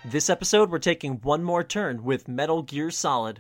This episode, we're taking one more turn with Metal Gear Solid.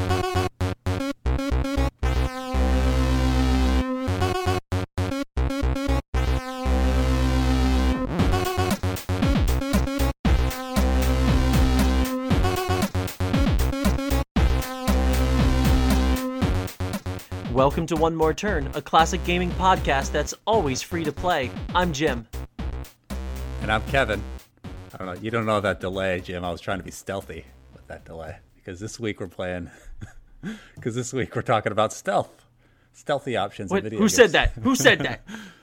Welcome to One More Turn, a classic gaming podcast that's always free to play. I'm Jim. And I'm Kevin. I don't know. You don't know that delay, Jim. I was trying to be stealthy with that delay because this week we're playing. Because this week we're talking about stealthy options. Wait, in video who games. said that? Who said that?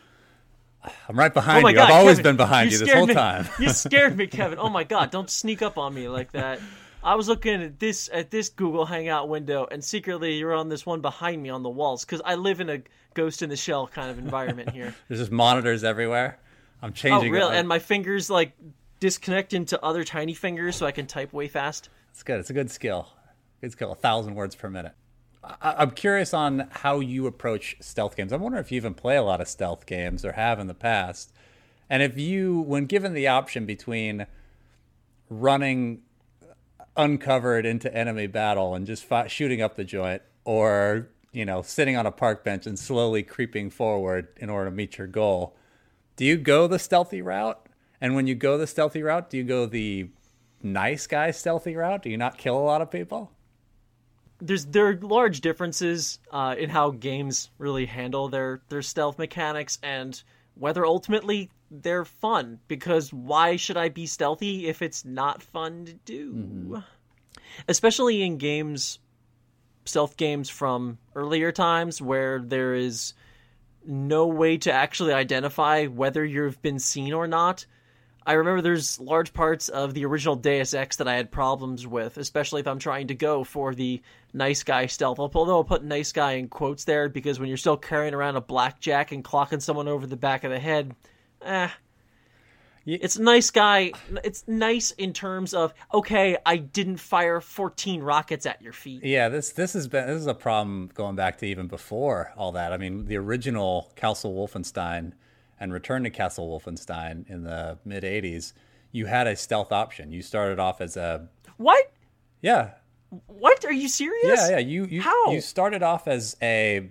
I'm right behind you. God, I've always Kevin, been behind you this whole time. You scared me, Kevin. Oh my God! Don't sneak up on me like that. I was looking at this Google Hangout window, and secretly you're on this one behind me on the walls because I live in a Ghost in the Shell kind of environment here. There's just monitors everywhere. I'm changing. Oh, really? And my fingers disconnect into other tiny fingers so I can type way fast. It's good. It's a good skill. Good skill. 1,000 words per minute. I'm curious on how you approach stealth games. I wonder if you even play a lot of stealth games or have in the past. And if you, when given the option between running uncovered into enemy battle and just shooting up the joint, or sitting on a park bench and slowly creeping forward in order to meet your goal, do you go the stealthy route? And when you go the stealthy route, do you go the nice guy stealthy route? Do you not kill a lot of people? There are large differences in how games really handle their stealth mechanics and whether ultimately they're fun, because why should I be stealthy if it's not fun to do? Mm-hmm. Especially in games, stealth games from earlier times where there is no way to actually identify whether you've been seen or not. I remember there's large parts of the original Deus Ex that I had problems with, especially if I'm trying to go for the nice guy stealth. Although I'll put nice guy in quotes there, because when you're still carrying around a blackjack and clocking someone over the back of the head, it's nice guy. It's nice in terms of, okay, I didn't fire 14 rockets at your feet. Yeah, this is a problem going back to even before all that. I mean, the original Castle Wolfenstein and Return to Castle Wolfenstein in the mid 80s, you had a stealth option. You started off as a... What? Yeah. What? Are you serious? Yeah. How? You started off as a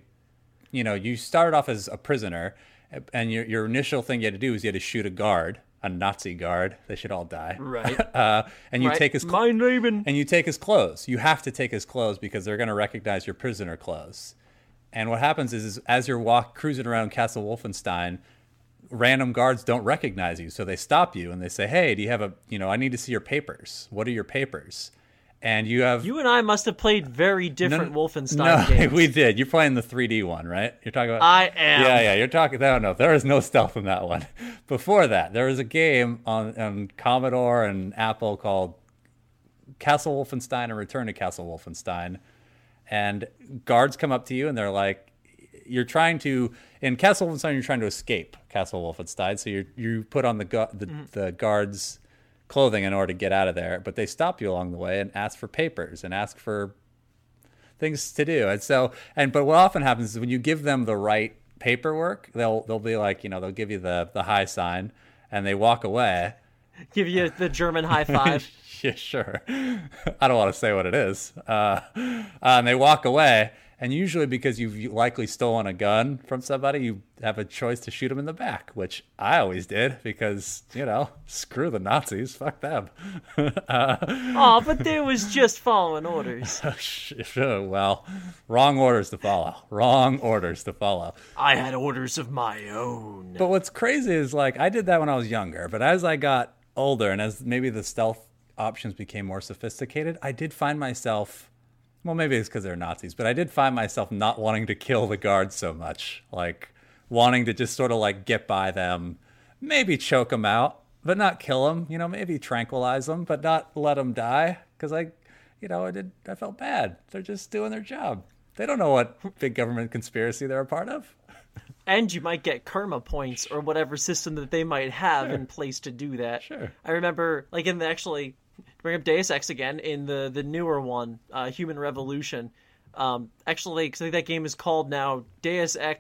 prisoner, and your initial thing you had to do was you had to shoot a guard, a Nazi guard. They should all die. Right. And you take his and you take his clothes. You have to take his clothes because they're going to recognize your prisoner clothes. And what happens is as you're cruising around Castle Wolfenstein, random guards don't recognize you, so they stop you and they say, "Hey, do you have I need to see your papers. What are your papers?" And you and I must have played very different Wolfenstein games. We did. You're playing the 3D one, right? You're talking about... I am. Yeah, you're talking... No, there is no stealth in that one. Before that, there was a game on Commodore and Apple called Castle Wolfenstein and Return to Castle Wolfenstein. And guards come up to you and they're like, in Castle Wolfenstein, you're trying to escape Castle Wolfenstein. So you put on the guards' clothing in order to get out of there, but they stop you along the way and ask for papers and ask for things to do. But what often happens is when you give them the right paperwork, they'll be like, they'll give you the high sign and they walk away. Give you the German high five. Yeah, sure. I don't want to say what it is. And they walk away. And usually because you've likely stolen a gun from somebody, you have a choice to shoot them in the back, which I always did because, screw the Nazis. Fuck them. But there was just following orders. Well, wrong orders to follow. I had orders of my own. But what's crazy is, I did that when I was younger. But as I got older and as maybe the stealth options became more sophisticated, I did find myself... Well, maybe it's because they're Nazis, but I did find myself not wanting to kill the guards so much. Wanting to just sort of get by them, maybe choke them out, but not kill them. Maybe tranquilize them, but not let them die. Because I felt bad. They're just doing their job. They don't know what big government conspiracy they're a part of. And you might get karma points or whatever system that they might have in place to do that. Sure. I remember, bring up Deus Ex again, in the newer one, Human Revolution. Actually, because I think that game is called now Deus Ex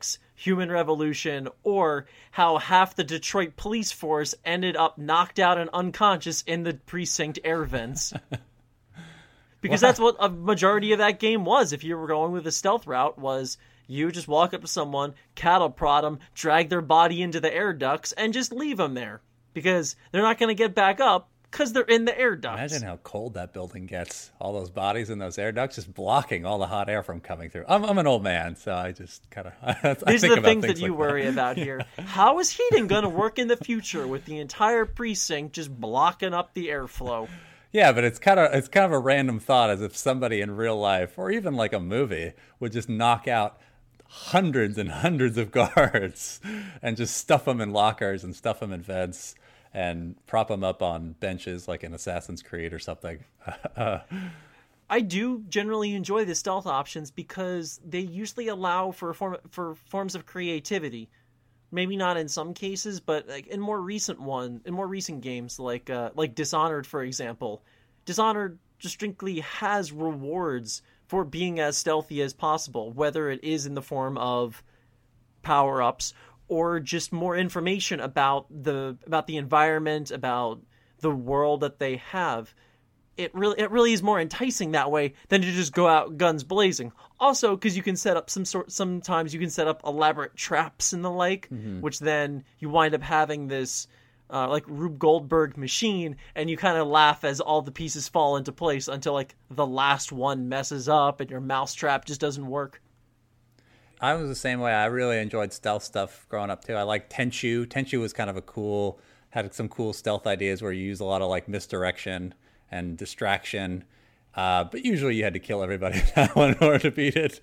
Human Revolution, or how half the Detroit police force ended up knocked out and unconscious in the precinct air vents. Because that's what a majority of that game was. If you were going with a stealth route, was you just walk up to someone, cattle prod them, drag their body into the air ducts, and just leave them there. Because they're not going to get back up because they're in the air ducts. Imagine how cold that building gets. All those bodies in those air ducts just blocking all the hot air from coming through. I'm an old man, so I just kind of... These are the things that you worry about here. How is heating going to work in the future with the entire precinct just blocking up the airflow? Yeah, but it's kind of a random thought, as if somebody in real life, or even like a movie, would just knock out hundreds and hundreds of guards and just stuff them in lockers and stuff them in vents and prop them up on benches like in Assassin's Creed or something. I do generally enjoy the stealth options because they usually allow for forms of creativity. Maybe not in some cases, but like in more recent games like Dishonored, for example. Dishonored distinctly has rewards for being as stealthy as possible, whether it is in the form of power-ups or just more information about the environment, about the world that they have. It really is more enticing that way than to just go out guns blazing. Also, because you can set up sometimes you can set up elaborate traps and the like, which then you wind up having this like Rube Goldberg machine, and you kind of laugh as all the pieces fall into place until like the last one messes up and your mousetrap just doesn't work. I was the same way. I really enjoyed stealth stuff growing up too. I liked Tenchu. Tenchu was kind of had some cool stealth ideas where you use a lot of like misdirection and distraction. But usually you had to kill everybody in that one in order to beat it.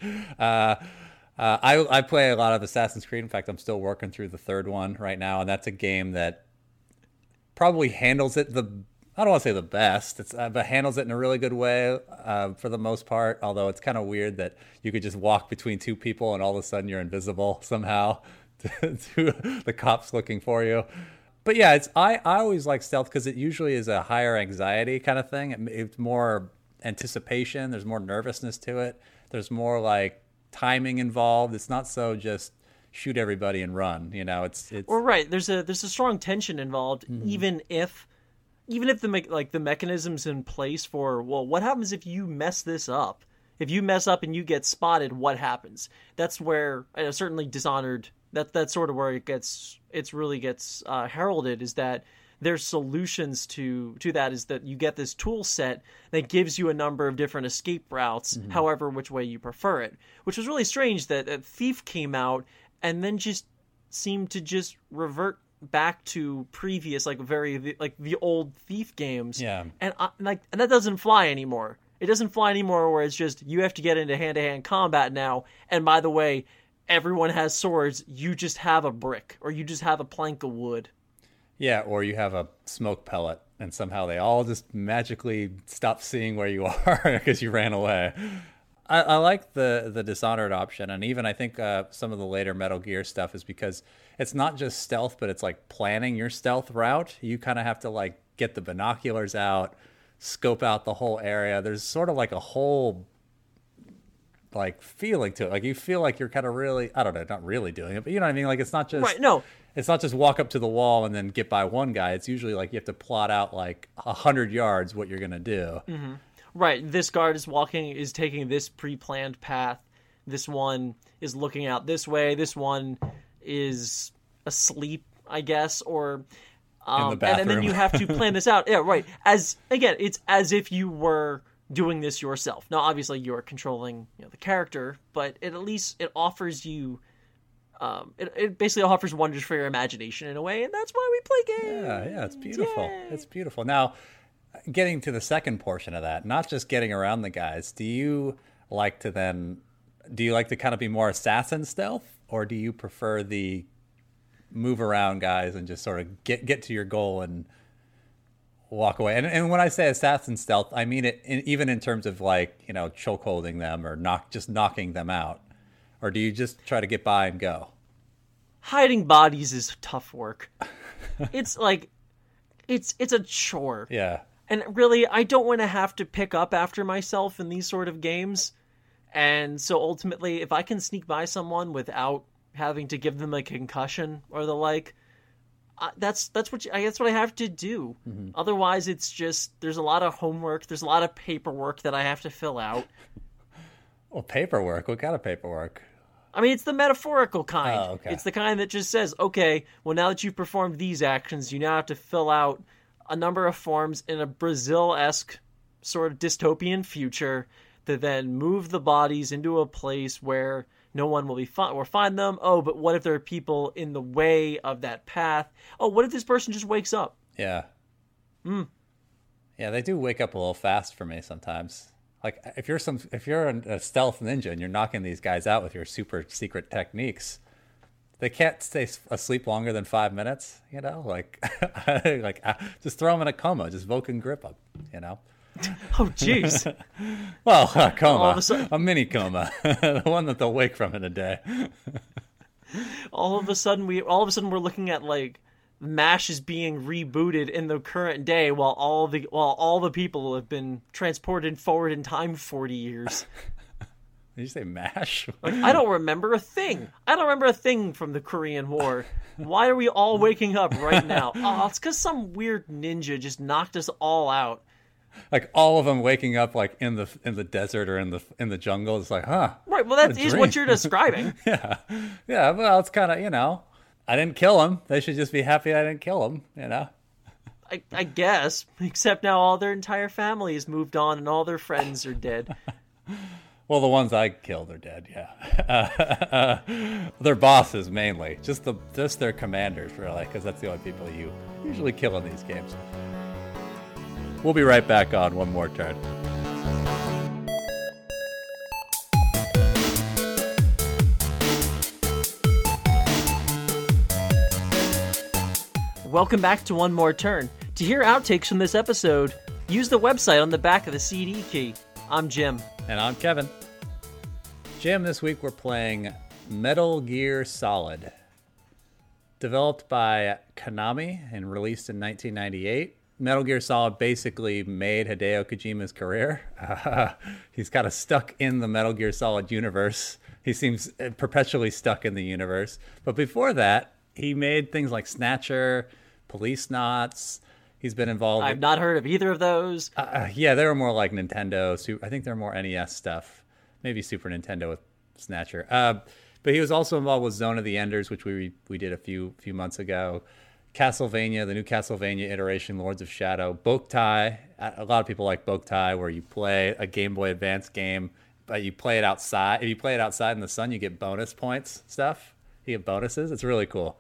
I play a lot of Assassin's Creed. In fact, I'm still working through the third one right now, and that's a game that probably handles it I don't want to say the best, but handles it in a really good way for the most part, although it's kind of weird that you could just walk between two people and all of a sudden you're invisible somehow to the cops looking for you. But yeah, I always like stealth because it usually is a higher anxiety kind of thing. It's more anticipation. There's more nervousness to it. There's more like timing involved. It's not so just shoot everybody and run. You know, it's. Well, right. There's a strong tension involved, even if the mechanism's in place for, well, what happens if you mess this up? If you mess up and you get spotted, what happens? That's where certainly Dishonored. That's sort of where it really gets heralded, is that there's solutions to that, is that you get this tool set that gives you a number of different escape routes, however which way you prefer it. Which was really strange that Thief came out and then just seemed to just revert back to previous the old Thief games. Yeah. And that doesn't fly anymore. It doesn't fly anymore where it's just you have to get into hand-to-hand combat now, and by the way, everyone has swords, you just have a brick, or you just have a plank of wood. Yeah, or you have a smoke pellet, and somehow they all just magically stop seeing where you are because you ran away. I like the Dishonored option, and even I think some of the later Metal Gear stuff is because it's not just stealth, but it's like planning your stealth route. You kind of have to like get the binoculars out, scope out the whole area. There's sort of like a whole like feeling to it. Like you feel like you're kind of really, I don't know, not really doing it, but you know what I mean? Like it's not just right. No, it's not just walk up to the wall and then get by one guy. It's usually like you have to plot out like 100 yards what you're gonna do. Mm-hmm. Right. This guard is taking this pre-planned path. This one is looking out this way. This one is asleep, I guess, or in the bathroom. And then you have to plan this out. Yeah, right. It's as if you were doing this yourself. Now, obviously, you're controlling the character, but it offers you. It basically offers wonders for your imagination in a way, and that's why we play games. Yeah, it's beautiful. Yay. It's beautiful. Now, getting to the second portion of that, not just getting around the guys, do you like to kind of be more assassin stealth, or do you prefer the move around guys and just sort of get to your goal and walk away? And when I say assassin stealth, I mean it even in terms of like, choke holding them or knocking them out. Or do you just try to get by and go? Hiding bodies is tough work. It's like, it's a chore. Yeah. And really, I don't want to have to pick up after myself in these sort of games. And so ultimately, if I can sneak by someone without having to give them a concussion or the like. That's what that's what I have to do. Otherwise, it's just there's a lot of homework, there's a lot of paperwork that I have to fill out. Well, paperwork? What kind of paperwork? I mean, it's the metaphorical kind. Oh, okay. It's the kind that just says, okay, well, now that you've performed these actions, you now have to fill out a number of forms in a Brazil-esque sort of dystopian future to then move the bodies into a place where no one will be or find them. Oh, but what if there are people in the way of that path? Oh, what if this person just wakes up? Yeah. Yeah, they do wake up a little fast for me sometimes. Like if you're a stealth ninja and you're knocking these guys out with your super secret techniques, they can't stay asleep longer than 5 minutes. You know, like just throw them in a coma, just Vulcan grip them. You know. Oh, jeez. Well, a coma, a mini coma, the one that they'll wake from in a day. all of a sudden we're looking at like MASH is being rebooted in the current day while all the people have been transported forward in time 40 years. Did you say MASH? Like, I don't remember a thing. I don't remember a thing from the Korean War. Why are we all waking up right now? Oh, it's because some weird ninja just knocked us all out. Like all of them waking up like in the desert or in the jungle. It's like, huh? Right. Well, that is what you're describing. Yeah. Well, it's kind of, you know, I didn't kill them. They should just be happy I didn't kill them. You know. I guess. Except now all their entire family has moved on and all their friends are dead. Well, the ones I killed are dead. Yeah. Their bosses mainly, just their commanders really, because that's the only people you usually kill in these games. We'll be right back on One More Turn. Welcome back to One More Turn. To hear outtakes from this episode, use the website on the back of the CD key. I'm Jim. And I'm Kevin. Jim, this week we're playing Metal Gear Solid. Developed by Konami and released in 1998. Metal Gear Solid basically made Hideo Kojima's career. He's kind of stuck in the Metal Gear Solid universe. He seems perpetually stuck in the universe. But before that, he made things like Snatcher, Police Knots. He's been involved. I've not heard of either of those. Yeah, they were more like Nintendo. I think they're more NES stuff. Maybe Super Nintendo with Snatcher. But he was also involved with Zone of the Enders, which we did a few months ago. Castlevania, the new Castlevania iteration, Lords of Shadow, Boktai. A lot of people like Boktai, where you play a Game Boy Advance game, but you play it outside. If you play it outside in the sun, you get bonus points stuff. You get bonuses. It's really cool.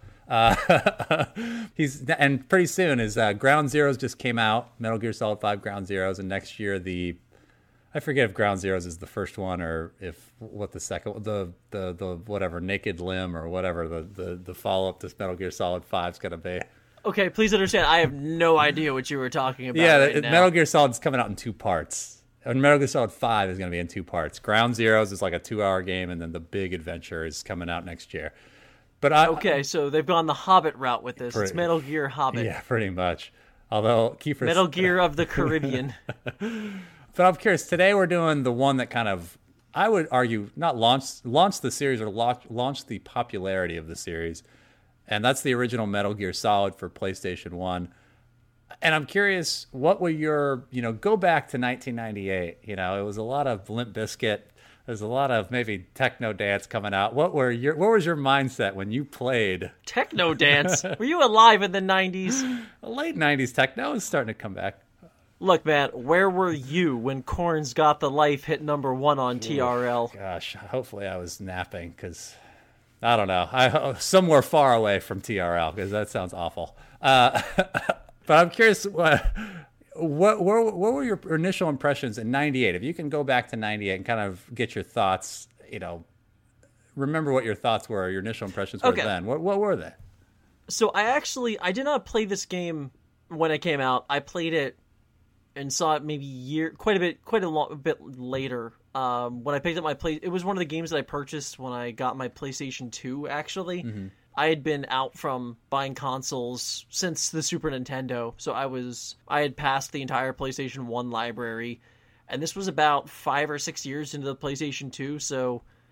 And pretty soon his Ground Zeroes just came out, Metal Gear Solid 5 Ground Zeroes, and next year I forget if Ground Zeroes is the first one or if the second, the whatever, Naked Limb or whatever the follow up to Metal Gear Solid 5 is going to be. Okay, please understand, I have no idea what you were talking about. Yeah, right now. Metal Gear Solid is coming out in 2 parts. And Metal Gear Solid 5 is going to be in 2 parts. Ground Zeroes is like a 2-hour game, and then the big adventure is coming out next year. But okay, so they've gone the Hobbit route with this. It's Metal Gear Hobbit. Yeah, pretty much. Although Kiefer, Metal Gear of the Caribbean. But I'm curious. Today we're doing the one that kind of, I would argue, not launched the series or launched the popularity of the series, and that's the original Metal Gear Solid for PlayStation 1. And I'm curious, what were your, go back to 1998. It was a lot of Limp Bizkit. There's a lot of maybe techno dance coming out. What was your mindset when you played techno dance? Were you alive in the 90s? Late 90s techno is starting to come back. Look, man, where were you when Korn's Got the Life hit #1 on TRL? Gosh, hopefully I was napping because I don't know. Somewhere far away from TRL because that sounds awful. But I'm curious, what were your initial impressions in 98? If you can go back to 98 and kind of get your thoughts, remember what your thoughts were, your initial impressions were then. What were they? So I did not play this game when it came out. I played it and saw it maybe quite a bit later. When I picked up it was one of the games that I purchased when I got my PlayStation 2, actually. Mm-hmm. I had been out from buying consoles since the Super Nintendo, so I had passed the entire PlayStation 1 library, and this was about 5 or 6 years into the PlayStation 2, so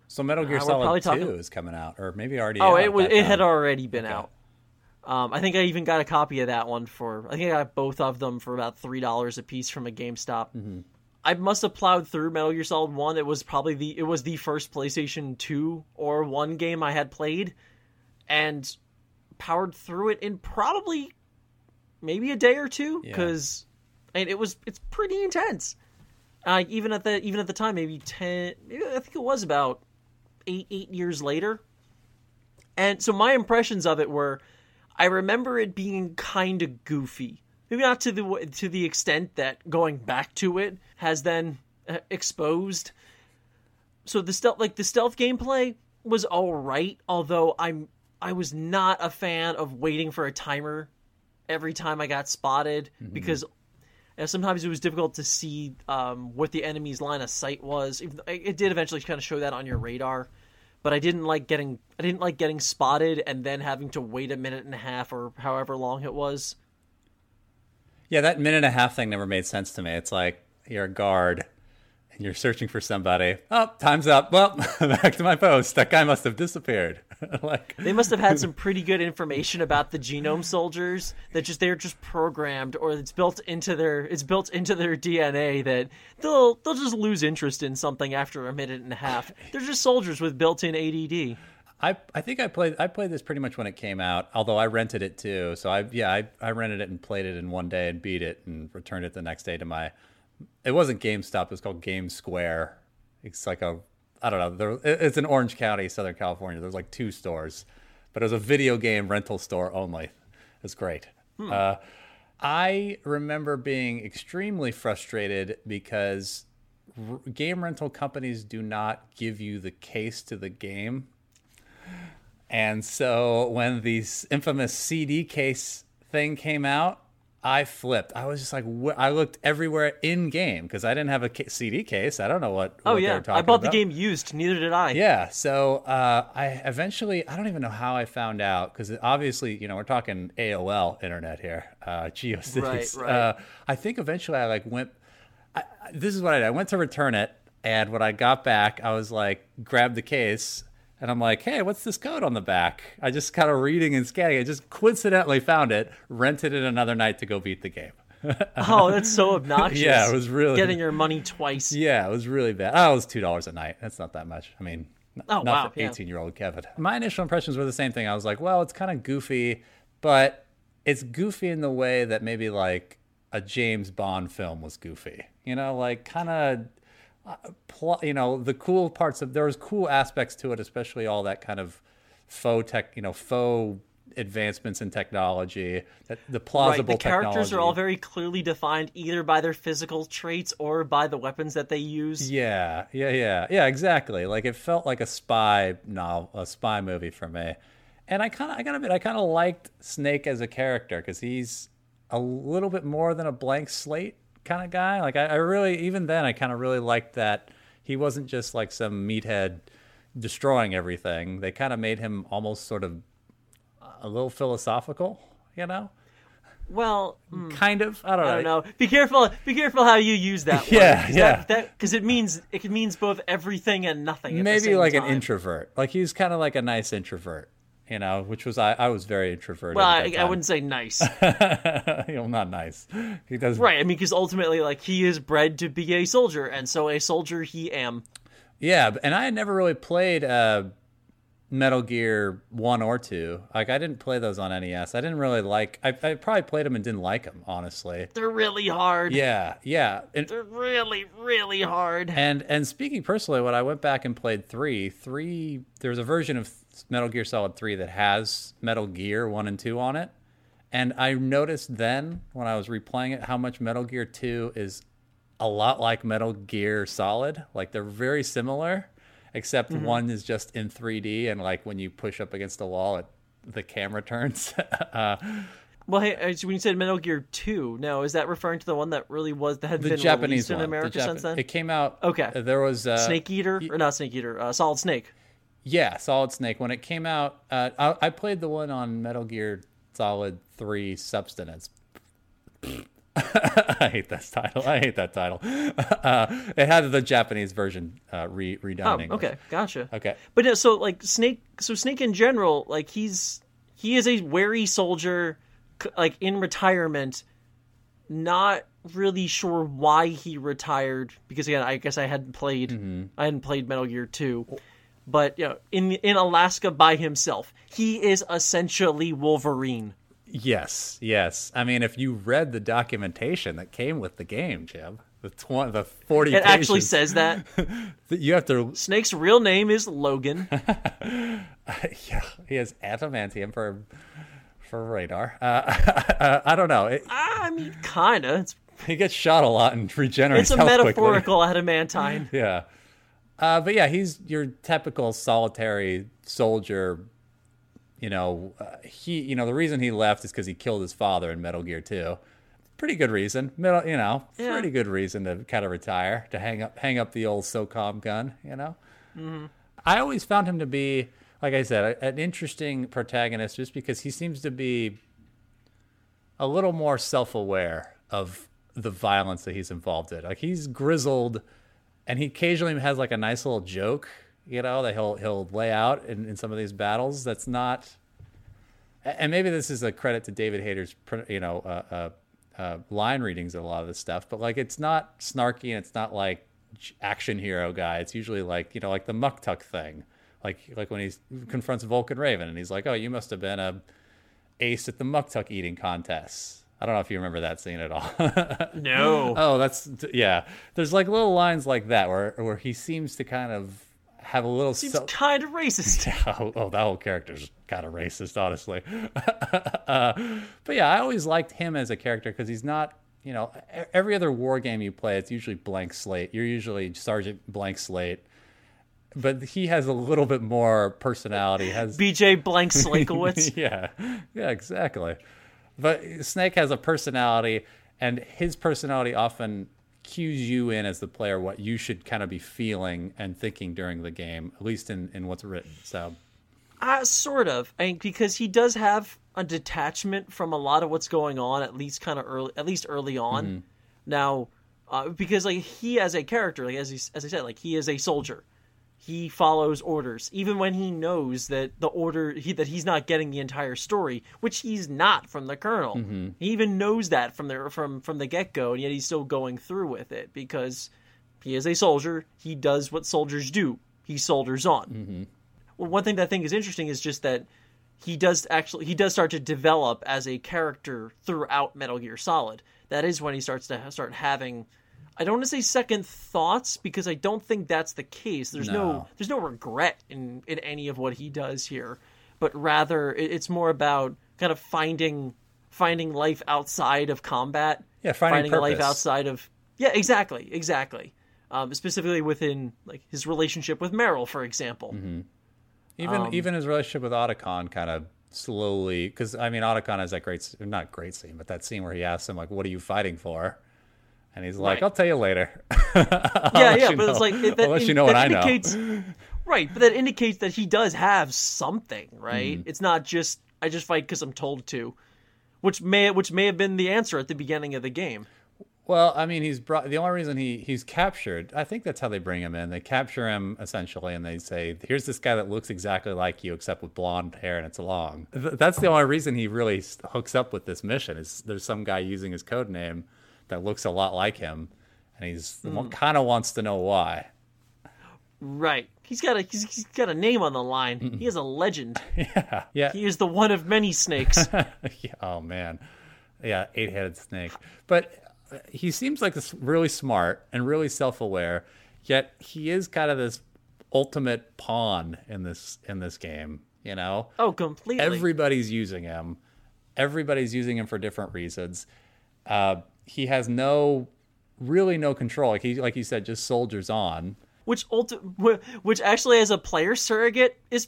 So Metal Gear We're Solid probably 2 talking. is coming out, or maybe already Oh, out it at was. that It had time. already been out. I think I even got a copy of that one for. I think I got both of them for about $3 a piece from a GameStop. I must have plowed through Metal Gear Solid 1. It was probably the first PlayStation 2 or 1 game I had played, and powered through it in probably maybe a day or two, because it's pretty intense. Even at the time, maybe 10. I think it was about 8 years later. And so my impressions of it were, I remember it being kind of goofy. Maybe not to the extent that going back to it has then exposed. So the stealth gameplay was all right, although I was not a fan of waiting for a timer every time I got spotted, because sometimes it was difficult to see what the enemy's line of sight was. It did eventually kind of show that on your radar, but I didn't like getting spotted and then having to wait a minute and a half or however long it was. Yeah, that minute and a half thing never made sense to me. It's like you're a guard and you're searching for somebody. Oh, time's up. Well, back to my post. That guy must have disappeared. They must have had some pretty good information about the genome soldiers that they're just programmed, or it's built into their DNA that they'll just lose interest in something after a minute and a half. They're just soldiers with built-in ADD. I think I played this pretty much when it came out, although I rented it too. So I rented it and played it in one day and beat it and returned it the next day to my. It wasn't GameStop. It was called Game Square. It's like I don't know. It's in Orange County, Southern California. There's like 2 stores, but it was a video game rental store only. It was great. I remember being extremely frustrated because game rental companies do not give you the case to the game. And so when the infamous CD case thing came out, I flipped. I was just like, I looked everywhere in game because I didn't have a CD case. I don't know what they were talking about. I bought the game used. Neither did I. Yeah. So I don't even know how I found out, because obviously, we're talking AOL internet here, GeoCities. Right. I think eventually I this is what I did. I went to return it, and when I got back, I was like, grabbed the case. And I'm like, hey, what's this code on the back? I just kind of reading and scanning. I just coincidentally found it, rented it another night to go beat the game. Oh, that's so obnoxious. Yeah, it was really... Getting your money twice. Yeah, it was really bad. Oh, it was $2 a night. That's not that much. I mean, not for 18-year-old Kevin. My initial impressions were the same thing. I was like, well, it's kind of goofy, but it's goofy in the way that maybe like a James Bond film was goofy. Like kind of... the cool parts there was cool aspects to it, especially all that kind of faux advancements in technology, the plausible the characters technology. are all very clearly defined either by their physical traits or by the weapons that they use. Yeah, exactly. Like it felt like a spy movie for me. And I kind of liked Snake as a character because he's a little bit more than a blank slate kind of guy. Like I really, even then, I kind of really liked that he wasn't just like some meathead destroying everything. They kind of made him almost sort of a little philosophical, Well, kind of. I don't know. Be careful how you use that word. Yeah. Because it means both everything and nothing. Maybe like an introvert. Like he's kind of like a nice introvert. Which was I was very introverted. Well, I wouldn't say nice. Not nice. He does right. I mean, because ultimately, like, he is bred to be a soldier, and so a soldier he am. Yeah, and I had never really played Metal Gear 1 or 2. Like, I didn't play those on NES. I didn't really like... I probably played them and didn't like them, honestly. They're really hard. Yeah. They're really, really hard. And speaking personally, when I went back and played 3, there's a version of Metal Gear Solid 3 that has Metal Gear 1 and 2 on it. And I noticed then, when I was replaying it, how much Metal Gear 2 is a lot like Metal Gear Solid. Like, they're very similar, except one is just in 3D, and like when you push up against the wall, the camera turns. Well, hey, when you said Metal Gear 2, now is that referring to the one that had been Japanese released in one, America since then? It came out. Okay. There was Snake Eater, or not Snake Eater, Solid Snake. Yeah, Solid Snake. When it came out, I played the one on Metal Gear Solid 3 Substance. I hate that title. I hate that title. It had the Japanese version redone in English. Okay, gotcha. Okay. But yeah, so like Snake in general, like he is a wary soldier, like in retirement. Not really sure why he retired because again, I guess I hadn't played Metal Gear 2. But you know, in Alaska by himself, he is essentially Wolverine. Yes. I mean, if you read the documentation that came with the game, Jim, the 40 It pages, actually says that you have to. Snake's real name is Logan. Yeah, he has adamantium for radar. I don't know. I mean, kinda. He gets shot a lot and regenerates. It's a metaphorical adamantine. Yeah. But yeah, he's your typical solitary soldier. You know, the reason he left is because he killed his father in Metal Gear 2. Pretty good reason. Pretty good reason to kind of retire, to hang up the old SOCOM gun, Mm-hmm. I always found him to be, like I said, an interesting protagonist just because he seems to be a little more self-aware of the violence that he's involved in. Like, he's grizzled, and he occasionally has like a nice little joke, that he'll lay out in some of these battles. That's not, and maybe this is a credit to David Hayter's, line readings of a lot of this stuff. But like, it's not snarky and it's not like action hero guy. It's usually like like the Muktuk thing, like when he confronts Vulcan Raven and he's like, "Oh, you must have been a ace at the Muktuk eating contests." I don't know if you remember that scene at all. No. Oh, yeah. There's like little lines like that where he seems to kind of have a little. Seems kind of racist. Oh, that whole character's kind of racist, honestly. But yeah, I always liked him as a character because he's not. Every other war game you play, it's usually blank slate. You're usually Sergeant Blank Slate. But he has a little bit more personality. BJ Blank Slakowitz. Yeah, exactly. But Snake has a personality, and his personality often cues you in as the player what you should kind of be feeling and thinking during the game, at least in what's written. So, sort of. I mean, because he does have a detachment from a lot of what's going on, at least early on. Mm-hmm. Now, because like he as a character, like as I said, like he is a soldier. He follows orders, even when he knows that that he's not getting the entire story, which he's not from the colonel. Mm-hmm. He even knows that from the get-go, and yet he's still going through with it because he is a soldier. He does what soldiers do. He soldiers on. Mm-hmm. Well, one thing that I think is interesting is just that he does start to develop as a character throughout Metal Gear Solid. That is when he starts having, I don't want to say second thoughts because I don't think that's the case. There's no regret in any of what he does here, but rather it's more about kind of finding life outside of combat. Yeah, finding life outside of exactly. Specifically within like his relationship with Meryl, for example. Mm-hmm. Even his relationship with Otacon kind of slowly, because I mean Otacon has that not great scene, but that scene where he asks him like, "What are you fighting for?" And he's like, "I'll tell you later." But it's like I'll let you know what I know. Right, but that indicates that he does have something, right? It's not just I just fight because I'm told to, which may have been the answer at the beginning of the game. Well, I mean, the only reason he's captured, I think that's how they bring him in. They capture him essentially, and they say, "Here's this guy that looks exactly like you, except with blonde hair and it's long." That's the only reason he really hooks up with this mission. Is there's some guy using his code name that looks a lot like him, and he's kind of wants to know why. Right. He's got a name on the line. Mm-mm. He is a legend. Yeah. He is the one of many snakes. Yeah, oh man. Yeah, 8-headed snake. But he seems like this really smart and really self-aware, yet he is kind of this ultimate pawn in this game, Oh, completely. Everybody's using him. Everybody's using him for different reasons. He has no control. Like you said, just soldiers on. Which actually, as a player surrogate, is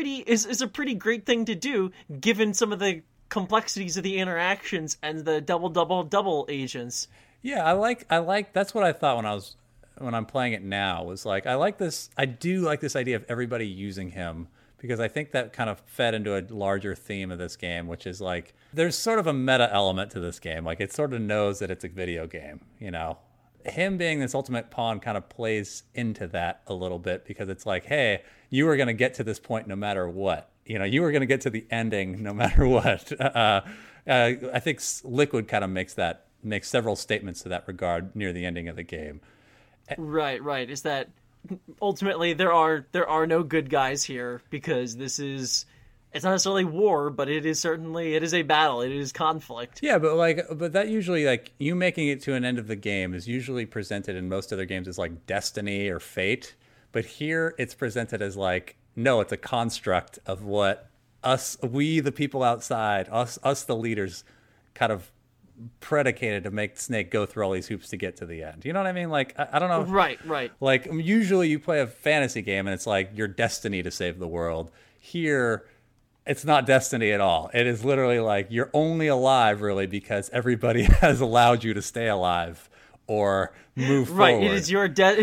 a pretty great thing to do, given some of the complexities of the interactions and the double agents. Yeah, I like. That's what I thought when I'm playing it now. Was like I do like this idea of everybody using him because I think that kind of fed into a larger theme of this game, which is like there's sort of a meta element to this game. Like it sort of knows that it's a video game, you know. Him being this ultimate pawn kind of plays into that a little bit because it's like, hey, you were going to get to this point no matter what. You know, you were going to get to the ending no matter what. I think Liquid kind of makes several statements to that regard near the ending of the game. Right. Is that ultimately there are no good guys here because it's not necessarily war, but it is a battle. It is conflict. Yeah, but that usually, like, you making it to an end of the game is usually presented in most other games as like destiny or fate. But here it's presented as like, no, it's a construct of what we the people outside, us the leaders, kind of predicated to make Snake go through all these hoops to get to the end. You know what I mean? Like, I don't know. Right. Like, usually you play a fantasy game and it's like your destiny to save the world. Here, it's not destiny at all. It is literally like you're only alive really because everybody has allowed you to stay alive or move forward. Right. It is your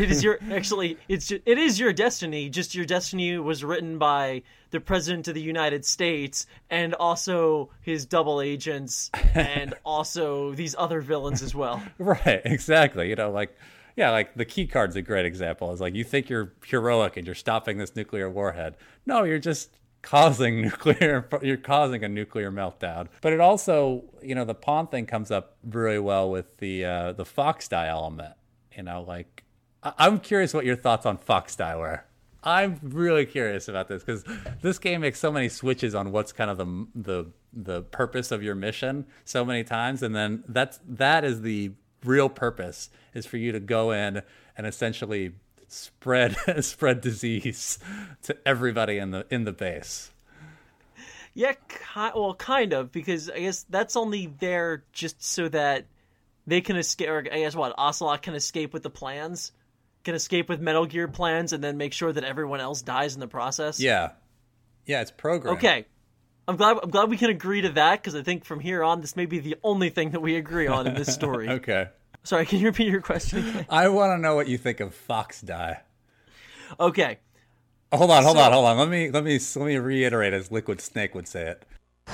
destiny. Just your destiny was written by the president of the United States and also his double agents and also these other villains as well. Right. Exactly. You know, like, yeah, like the key card's a great example. It's like you think you're heroic and you're stopping this nuclear warhead. No, you're just causing a nuclear meltdown. But it also, you know, the pawn thing comes up really well with the fox die element. You know, like I'm curious what your thoughts on fox die were. I'm really curious about this because this game makes so many switches on what's kind of the purpose of your mission so many times, and then that is the real purpose, is for you to go in and essentially spread disease to everybody in the base. Yeah, kind of, because I guess that's only there just so that they can escape, or I guess Ocelot can escape with the plans, can escape with Metal Gear plans, and then make sure that everyone else dies in the process. Yeah, it's programmed. Okay, I'm glad we can agree to that, because I think from here on this may be the only thing that we agree on in this story. Okay. Sorry, can you repeat your question again? I want to know what you think of fox die. Okay. Hold on. Let me reiterate as Liquid Snake would say it.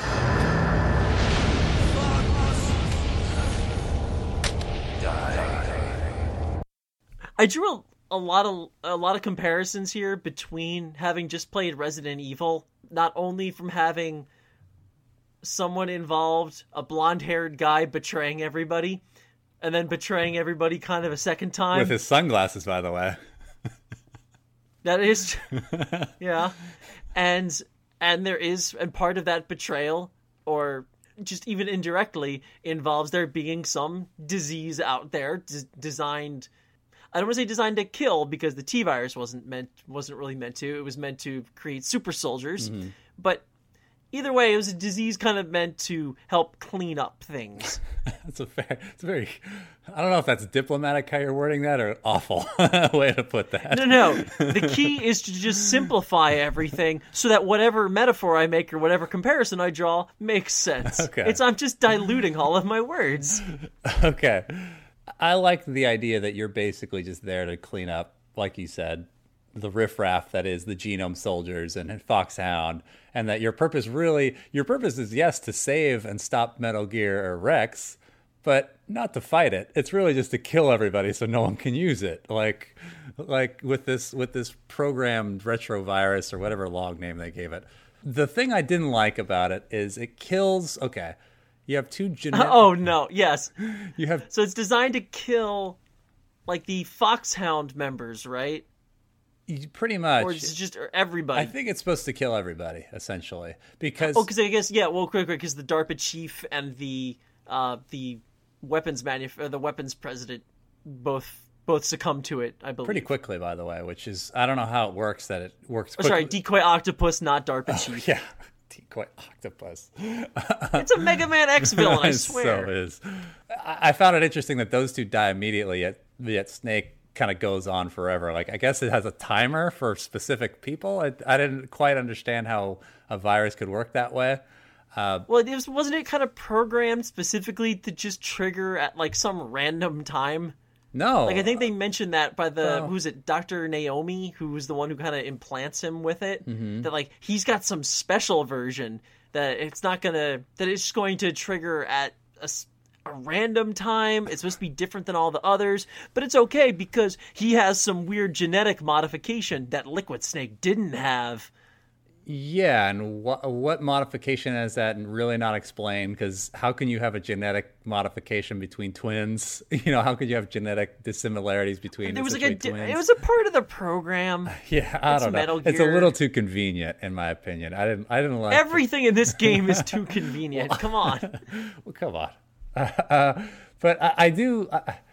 I drew a lot of comparisons here between having just played Resident Evil, not only from having someone involved, a blonde-haired guy betraying everybody, and then betraying everybody kind of a second time. With his sunglasses, by the way. That is, yeah. And part of that betrayal, or just even indirectly, involves there being some disease out there designed. I don't want to say designed to kill, because the T-virus wasn't really meant to. It was meant to create super soldiers, but either way, it was a disease kind of meant to help clean up things. It's a very, I don't know if that's diplomatic how you're wording that or awful way to put that. No. The key is to just simplify everything so that whatever metaphor I make or whatever comparison I draw makes sense. Okay. I'm just diluting all of my words. Okay. I like the idea that you're basically just there to clean up, like you said, the riffraff that is the Genome Soldiers and Foxhound, and that your purpose is, yes, to save and stop Metal Gear or Rex, but not to fight it. It's really just to kill everybody so no one can use it. Like with this programmed retrovirus or whatever log name they gave it. The thing I didn't like about it is it kills. Okay, you have two genetic. Oh no! Yes, you have. So it's designed to kill, like, the Foxhound members, right? Pretty much. Or it's just everybody? I think it's supposed to kill everybody, essentially. Because... Oh, because I guess, yeah, well, quick, because the DARPA chief and the weapons the weapons president both succumb to it, I believe. Pretty quickly, by the way, which is... I don't know how it works, that it works quickly. Sorry, Decoy Octopus, not DARPA chief. Yeah, Decoy Octopus. It's a Mega Man X villain, I swear. So it is. I found it interesting that those two die immediately, yet Snake kind of goes on forever. Like, I guess it has a timer for specific people. I didn't quite understand how a virus could work that way. Well, wasn't it kind of programmed specifically to just trigger at like some random time? No. Like, I think they mentioned that by Well- who's it, Dr. Naomi, who was the one who kind of implants him with it. Mm-hmm. That, like, he's got some special version that it's just going to trigger at a random time. It's supposed to be different than all the others, but it's okay because he has some weird genetic modification that Liquid Snake didn't have. Yeah, and what modification is that, and really not explained, because how can you have a genetic modification between twins? How could you have genetic dissimilarities between There was essentially like twins? it was a part of the program. Yeah, I don't know. Metal It's a Gear. little too convenient, in my opinion. I didn't like Everything in this game is too convenient. Come on. Well, come on. But I do.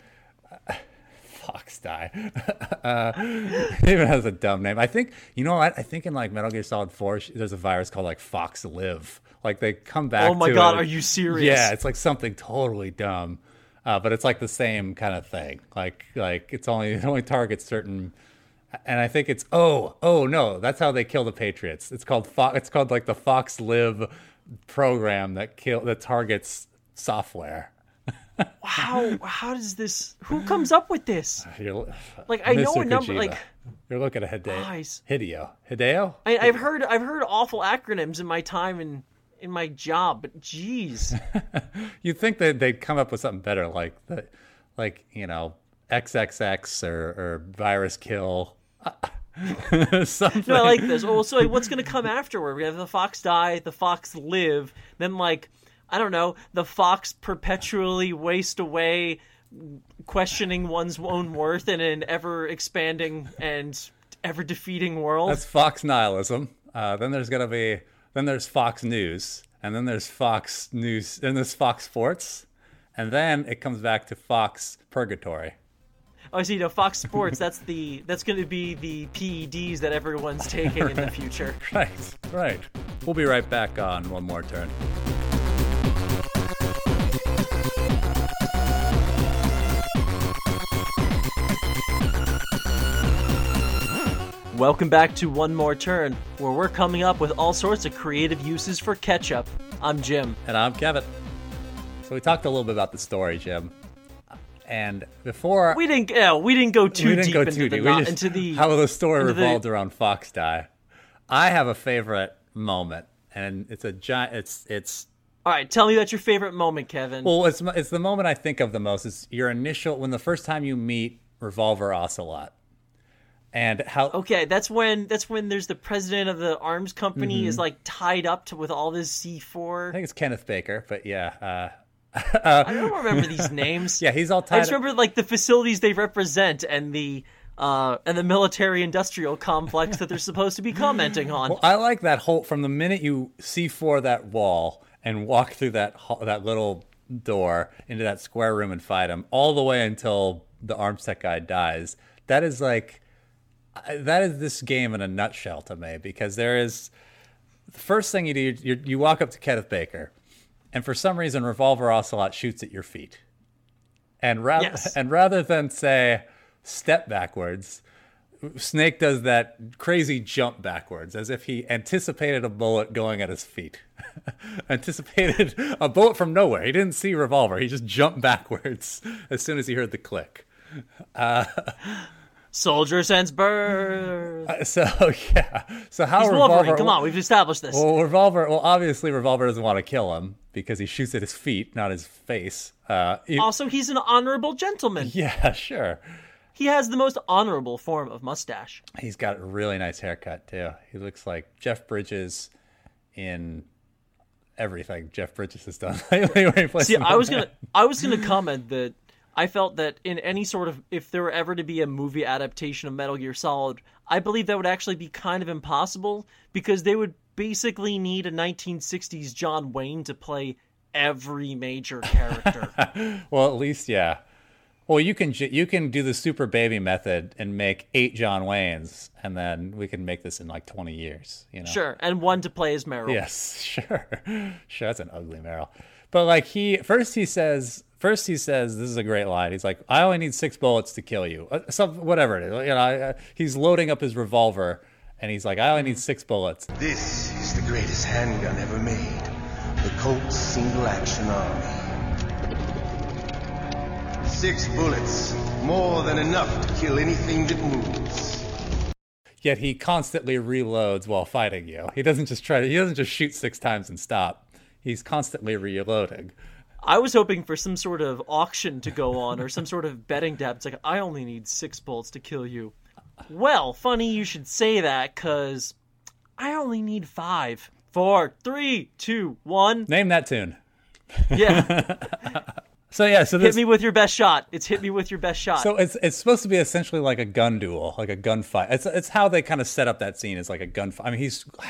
Fox Die. It even has a dumb name. I think, you know what? I think in like Metal Gear Solid 4, there's a virus called like Fox Live. Like they come back. Oh my to God, it. are you serious? Yeah, it's like something totally dumb. But it's like the same kind of thing. Like it only targets certain. And I think it's oh no, that's how they kill the Patriots. It's called like the Fox Live program that targets software. How does this? Who comes up with this? Like, I know Mr. a number. Kojima. Like, You're looking at Guys. Hideo. I've heard awful acronyms in my time in my job, but geez, You'd think that they'd come up with something better, like XXX or virus kill. Something. no, I like this. Oh, so what's gonna come afterward? We have the Fox Die, the Fox Live, then like I don't know, the Fox perpetually waste away, questioning one's own worth in an ever expanding and ever defeating world. That's Fox nihilism. Then there's Fox News, and then there's Fox News, and there's Fox Sports, and then it comes back to Fox Purgatory. Oh, I see. No, Fox Sports. That's going to be the PEDs that everyone's taking in the future. Right. We'll be right back on One More Turn. Welcome back to One More Turn, where we're coming up with all sorts of creative uses for ketchup. I'm Jim. And I'm Kevin. So we talked a little bit about the story, Jim. And before We didn't go too deep into the how the story revolved around Fox Die. I have a favorite moment, and it's a giant. It's All right, tell me about your favorite moment, Kevin. well, it's the moment I think of the most. It's your initial when the first time you meet Revolver Ocelot, and how Okay, that's when there's the president of the arms company is like tied up with all this C4. I think it's Kenneth Baker, but yeah, I don't remember these names. yeah, he's all I tied. just remember like the facilities they represent and the military-industrial complex that they're supposed to be commenting on. Well, I like that whole from the minute you C4 that wall and walk through that little door into that square room and fight him, all the way until the arms tech guy dies. That is this game in a nutshell to me, because there is the first thing you do, you walk up to Kenneth Baker, and for some reason Revolver Ocelot shoots at your feet, and rather than say step backwards, Snake does that crazy jump backwards, as if he anticipated a bullet going at his feet. Anticipated a bullet from nowhere. He didn't see Revolver. He just jumped backwards as soon as he heard the click. Soldier sense birth. So how He's Revolver? Wolverine. Come on, we've established this. Well, obviously Revolver doesn't want to kill him because he shoots at his feet, not his face. Also, he's an honorable gentleman. Yeah, sure. He has the most honorable form of mustache. He's got a really nice haircut too. He looks like Jeff Bridges in everything Jeff Bridges has done lately. Where he plays See, I was Man. gonna comment that I felt that in any sort of, if there were ever to be a movie adaptation of Metal Gear Solid, I believe that would actually be kind of impossible, because they would basically need a 1960s John Wayne to play every major character. Well, at least, yeah. Well, you can do the Super Baby method and make 8 John Waynes, and then we can make this in like 20 years. Sure, and one to play as Meryl. Yes, sure. That's an ugly Meryl. But like first he says this is a great line. He's like, I only need 6 bullets to kill you. Whatever it is. He's loading up his revolver, and he's like, I only need 6 bullets. This is the greatest handgun ever made. The Colt Single Action Army. 6 bullets, more than enough to kill anything that moves. Yet he constantly reloads while fighting you. He doesn't just shoot 6 times and stop. He's constantly reloading. I was hoping for some sort of auction to go on or some sort of betting tab. It's like, I only need 6 bullets to kill you. Well, funny you should say that, because I only need 5. 4, 3, 2, 1. Name that tune. Yeah. So this, hit me with your best shot. It's hit me with your best shot. So it's supposed to be essentially like a gun duel, like a gunfight. It's how they kind of set up that scene as like a gunfight. I mean,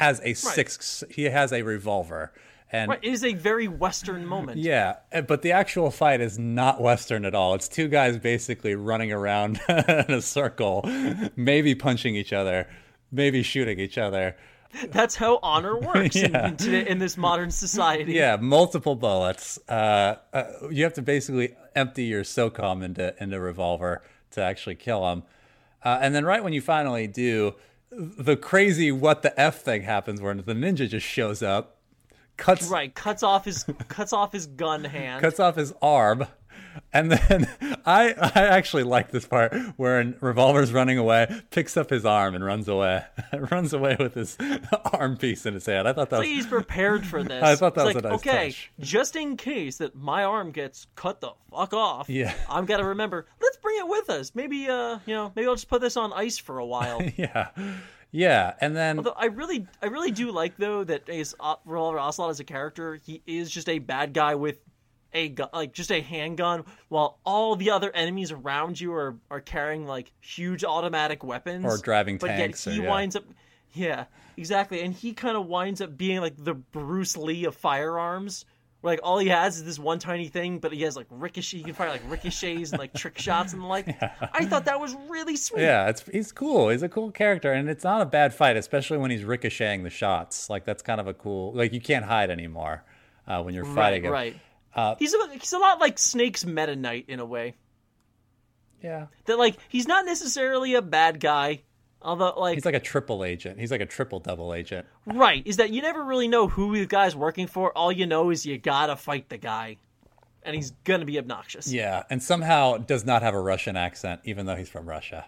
he has a revolver. And right, it is a very Western moment. Yeah, but the actual fight is not Western at all. It's 2 guys basically running around in a circle, maybe punching each other, maybe shooting each other. That's how honor works Yeah. in this modern society. Yeah, multiple bullets. You have to basically empty your SOCOM into revolver to actually kill him. And then right when you finally do, the crazy what the F thing happens where the ninja just shows up. Cuts off his gun hand. Cuts off his arm. And then I actually like this part where Revolver's running away, picks up his arm and runs away. Runs away with his arm piece in his hand. I thought that was... he's prepared for this. I thought that was a nice touch. Just in case that my arm gets cut the fuck off, yeah, I'm gotta remember, let's bring it with us. Maybe maybe I'll just put this on ice for a while. Yeah, and then... Although I really do like, though, that Revolver Ocelot as a character, he is just a bad guy with just a handgun, while all the other enemies around you are carrying, like, huge automatic weapons. Or driving tanks. But yet he winds up... Yeah, exactly. And he kind of winds up being, like, the Bruce Lee of firearms. Where, like, all he has is this one tiny thing, but he has, like, ricochet. He can fire, like, ricochets and, like, trick shots and the like. Yeah. I thought that was really sweet. Yeah, he's cool. He's a cool character, and it's not a bad fight, especially when he's ricocheting the shots. Like, that's kind of a cool... Like, you can't hide anymore when you're fighting him. Right. He's a lot like Snake's Meta Knight in a way. Yeah. That, like, he's not necessarily a bad guy. Although, like... He's like a triple agent. He's like a triple-double agent. Right. Is that you never really know who the guy's working for. All you know is you gotta fight the guy. And he's gonna be obnoxious. Yeah, and somehow does not have a Russian accent, even though he's from Russia.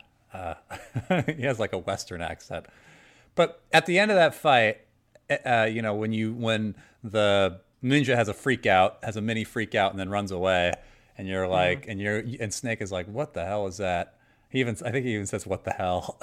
He has like a Western accent. But at the end of that fight, when the ninja has a mini freak out and then runs away, and you're like, and Snake is like, what the hell is that? I think he even says, what the hell?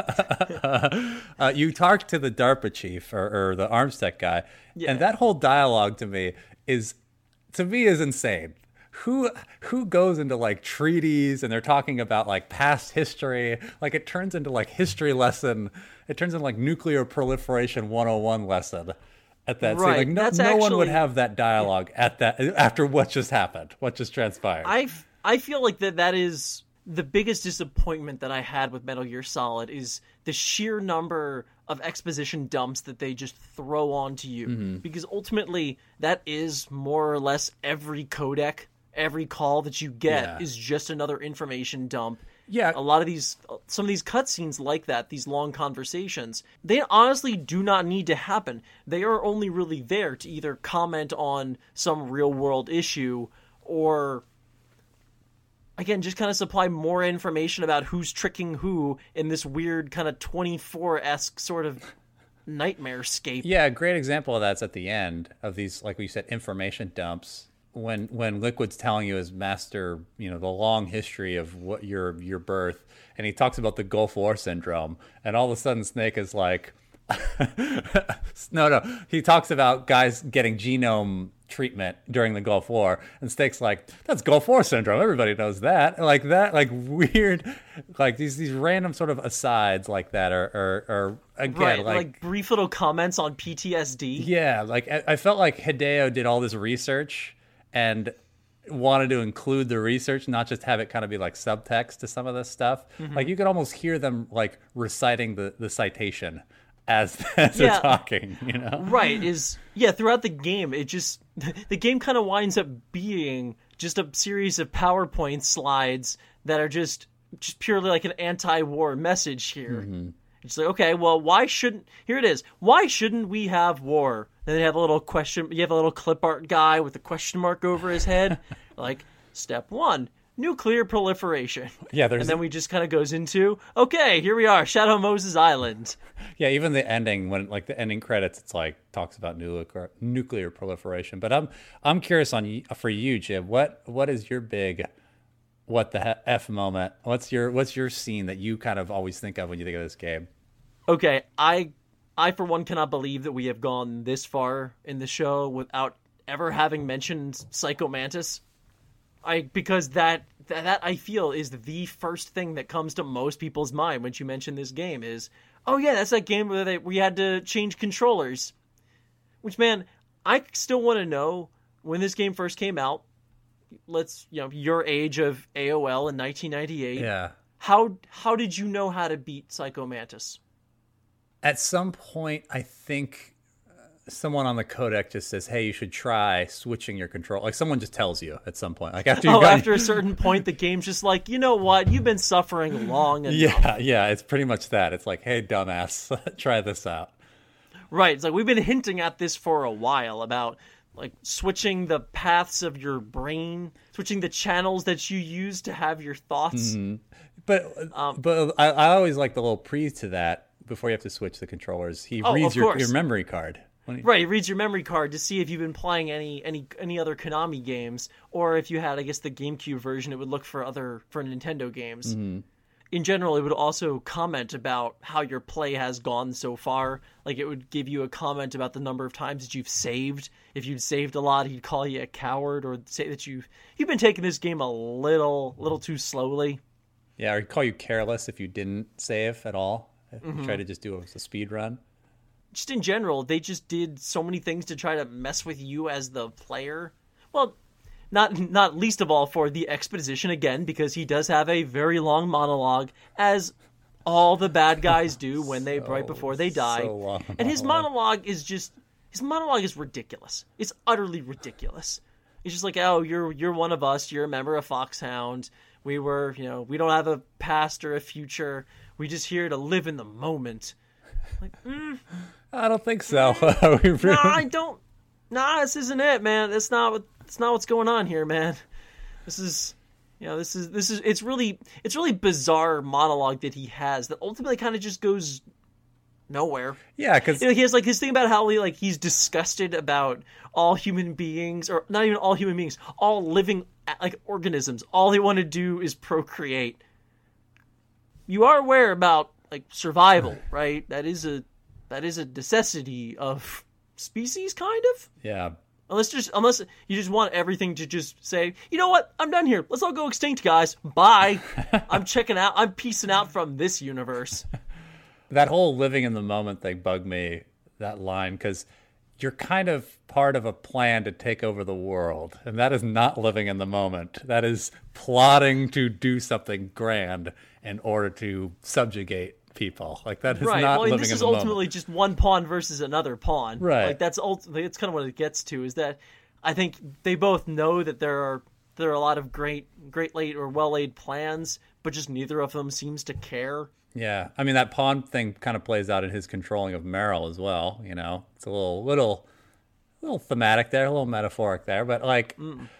You talk to the DARPA chief or the arms tech guy, and that whole dialogue to me is insane. Who goes into like treaties and they're talking about like past history? Like it turns into like history lesson. It turns into like nuclear proliferation 101 lesson at that scene. Like no one would have that dialogue at that after what just happened, what just transpired. I feel like that is the biggest disappointment that I had with Metal Gear Solid is the sheer number of exposition dumps that they just throw onto you. Mm-hmm. Because ultimately, that is more or less every codec, every call that you get is just another information dump. Yeah. Some of these cutscenes like that, these long conversations, they honestly do not need to happen. They are only really there to either comment on some real world issue or... Again, just kind of supply more information about who's tricking who in this weird kind of 24-esque sort of nightmare-scape. Yeah, a great example of that's at the end of these, like we said, information dumps. When Liquid's telling you his master, the long history of what your birth, and he talks about the Gulf War syndrome, and all of a sudden Snake is like, no, he talks about guys getting genome treatment during the Gulf War, and Snake's like, that's Gulf War syndrome, everybody knows that. Like weird, like these random sort of asides like that are again like brief little comments on PTSD. Yeah, like I felt like Hideo did all this research and wanted to include the research, not just have it kind of be like subtext to some of this stuff. Mm-hmm. Like you could almost hear them like reciting the citation as they're talking, Right, throughout the game, the game kind of winds up being just a series of PowerPoint slides that are just purely like an anti-war message here. Mm-hmm. It's like, okay, well, here it is. Why shouldn't we have war? And they have a little question, you have a little clip art guy with a question mark over his head. Like, step 1, nuclear proliferation. Yeah, and then we just kind of goes into, okay, here we are, Shadow Moses Island. Yeah, even the ending, when like the ending credits, it's like talks about nuclear proliferation. But I'm curious for you, Jim. What is your big what the F moment? What's your scene that you kind of always think of when you think of this game? Okay, I for one cannot believe that we have gone this far in the show without ever having mentioned Psycho Mantis. Because that I feel is the first thing that comes to most people's mind when you mention this game is, oh yeah, that's that game where we had to change controllers. Which, man, I still want to know, when this game first came out, your age of AOL in 1998. Yeah. How did you know how to beat Psycho Mantis? At some point, I think someone on the codec just says, hey, you should try switching your control. Like, someone just tells you at some point. Like, after a certain point, the game's just like, you know what? You've been suffering long enough. Yeah, it's pretty much that. It's like, hey, dumbass, try this out. Right. It's like, we've been hinting at this for a while about, like, switching the paths of your brain, switching the channels that you use to have your thoughts. Mm-hmm. But I always like the little pre to that before you have to switch the controllers. He reads your memory card. Right, he reads your memory card to see if you've been playing any other Konami games, or if you had, I guess, the GameCube version, it would look for Nintendo games. Mm-hmm. In general, it would also comment about how your play has gone so far. Like, it would give you a comment about the number of times that you've saved. If you'd saved a lot, he'd call you a coward, or say that you've been taking this game a little too slowly. Yeah, or he'd call you careless if you didn't save at all. Mm-hmm. Try to just do a speed run. Just in general, they just did so many things to try to mess with you as the player. Well, not least of all for the exposition again, because he does have a very long monologue, as all the bad guys do when right before they die. So long and his monologue is ridiculous. It's utterly ridiculous. It's just like, oh, you're one of us. You're a member of Foxhound. We don't have a past or a future. We're just here to live in the moment. Like, I don't think so. This isn't it, man. That's not what's going on here, man. This is it's really bizarre monologue that he has that ultimately kind of just goes nowhere. Yeah, because he has like his thing about how he's disgusted about all human beings, or not even all human beings, all living like organisms. All they want to do is procreate. You are aware about like survival, right? That is a necessity of species, kind of. Yeah. Unless you just want everything to just say, you know what, I'm done here. Let's all go extinct, guys. Bye. I'm checking out. I'm peacing out from this universe. That whole living in the moment thing bugged me, that line, because you're kind of part of a plan to take over the world. And that is not living in the moment. That is plotting to do something grand in order to subjugate people. Like, that is not living in the moment. This is ultimately just one pawn versus another pawn. Right. Like, that's kind of what it gets to, is that I think they both know that there are a lot of great laid or well laid plans, but just neither of them seems to care. Yeah. I mean, that pawn thing kind of plays out in his controlling of Meryl as well, you know. It's a little thematic there, a little metaphoric there, but like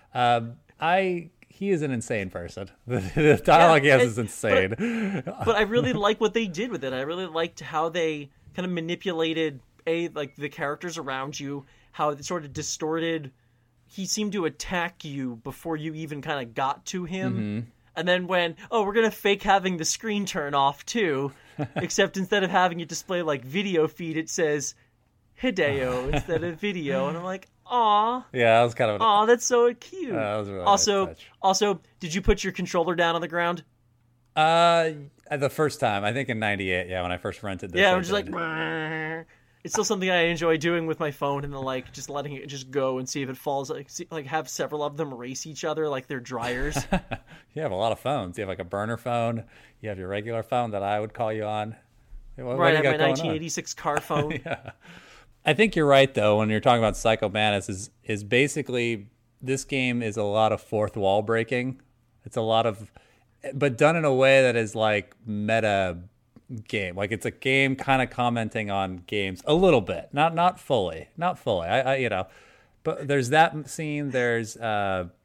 he is an insane person. The dialogue he has is insane. But I really like what they did with it. I really liked how they kind of manipulated the characters around you, how it sort of distorted. He seemed to attack you before you even kind of got to him. Mm-hmm. And then we're going to fake having the screen turn off too, except instead of having it display like video feed, it says Hideo instead of video. And I'm like, aw. Yeah, that was kind of aw, that's so cute. That was really nice touch. Also, did you put your controller down on the ground? The first time, I think in '98, yeah, when I first rented this. Yeah, I'm just like, Brr. It's still something I enjoy doing with my phone, and then just letting it just go and see if it falls. Have several of them race each other like they're dryers. You have a lot of phones. You have like a burner phone. You have your regular phone that I would call you on. Right, I have my 1986 car phone. Yeah. I think you're right, though, when you're talking about Psycho Mantis, is basically this game is a lot of fourth wall breaking. It's a lot of, but done in a way that is like meta game. Like, it's a game kind of commenting on games a little bit, not fully. I but there's that scene. There's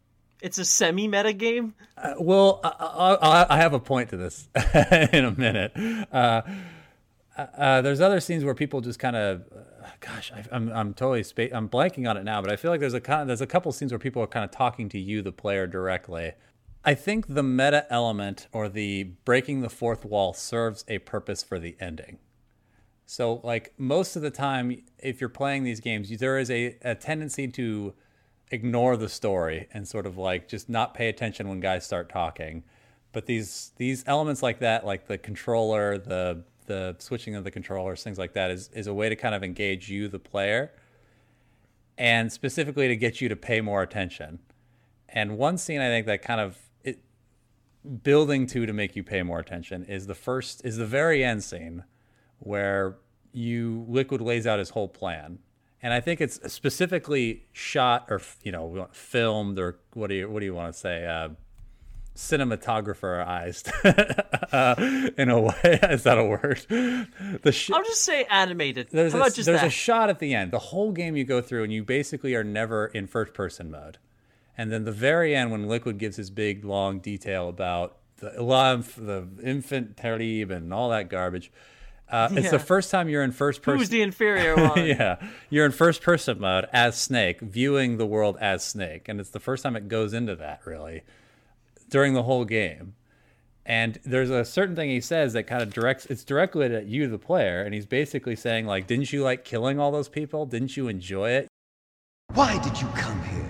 It's a semi-meta game. Well, I have a point to this in a minute. There's other scenes where people just kind of, I'm totally I'm blanking on it now, but I feel like there's a couple scenes where people are kind of talking to you, the player, directly. I think the meta element or the breaking the fourth wall serves a purpose for the ending. So, like, most of the time, if you're playing these games, there is a tendency to ignore the story and sort of like just not pay attention when guys start talking. But these elements like that, like the controller, the switching of the controllers, things like that, is a way to kind of engage you, the player, and specifically to get you to pay more attention. And one scene I think that kind of building to make you pay more attention is the very end scene where Liquid lays out his whole plan. And I think it's specifically shot or, filmed, or what do you want to say? Cinematographerized in a way. Is that a word? I'll just say animated. There's a shot at the end. The whole game you go through and you basically are never in first person mode. And then the very end, when Liquid gives his big, long detail about the infant Talib and all that garbage, it's the first time you're in first person. Who's the inferior one? Yeah, you're in first person mode as Snake, viewing the world as Snake. And it's the first time it goes into that, really, during the whole game. And there's a certain thing he says that kind of it's directly at you, the player. And he's basically saying, like, didn't you like killing all those people? Didn't you enjoy it? Why did you come here?